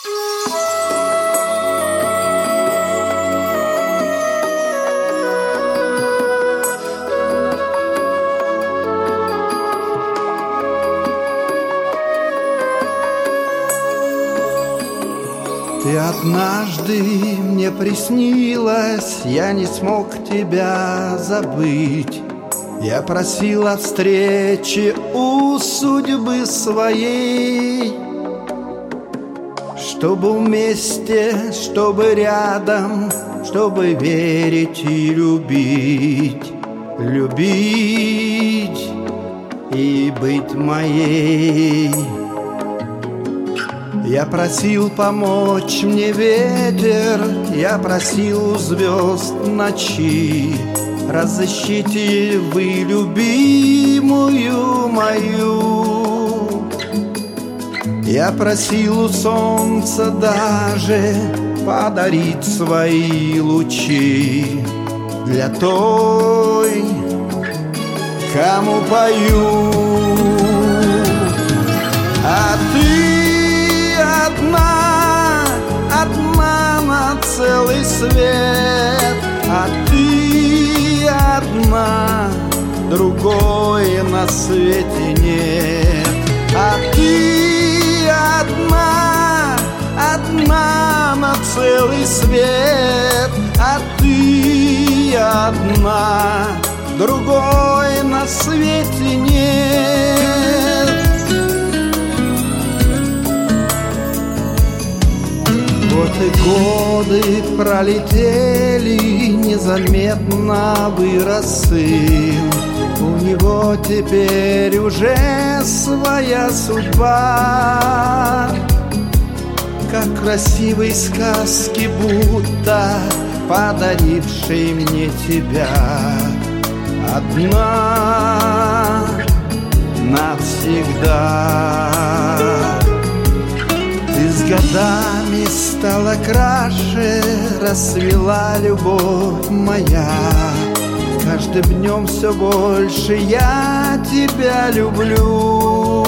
Ты однажды мне приснилась, я не смог тебя забыть. Я просил о встрече у судьбы своей, чтобы вместе, чтобы рядом, чтобы верить и любить, любить и быть моей. Я просил помочь мне ветер, я просил у звезд ночи, разыщите вы любимую мою. Я просил у солнца даже подарить свои лучи для той, кому пою. А ты одна, одна на целый свет, а ты одна, другой на свете нет. А ты одна, одна на целый свет, а ты одна, другой на свете нет. Вот и годы пролетели, незаметно вырос сын. У него теперь уже своя судьба, как красивой сказки, будто подарившей мне тебя. Одна навсегда. Ты с годами стала краше, расцвела любовь моя. Каждым днем все больше я тебя люблю,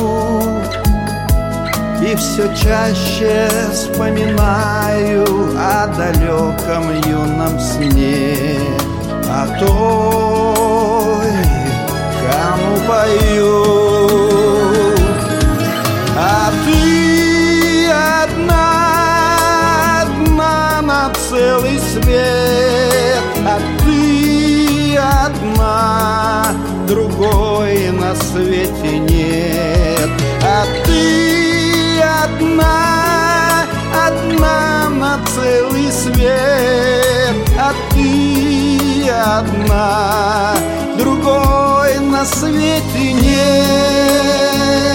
и все чаще вспоминаю о далеком юном сне, о той, кому пою. А ты одна, одна на целый свет, а ты одна, другой на свете нет. А ты одна, одна на целый свет, а ты одна, другой на свете нет.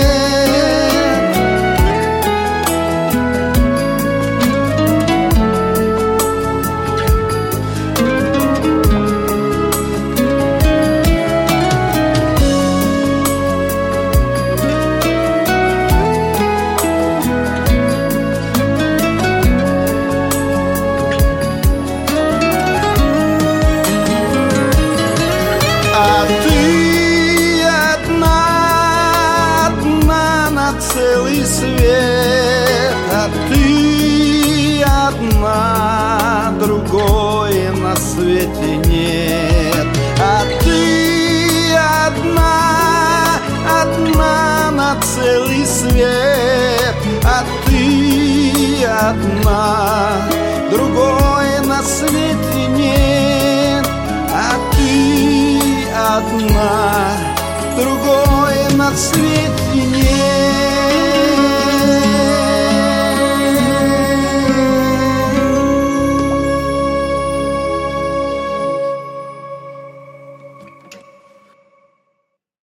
А ты одна, одна на целый свет, а ты одна, другой на свете нет. А ты одна, одна на целый свет, а ты одна, другой на свете нет. А ты одна, другой на свете нет.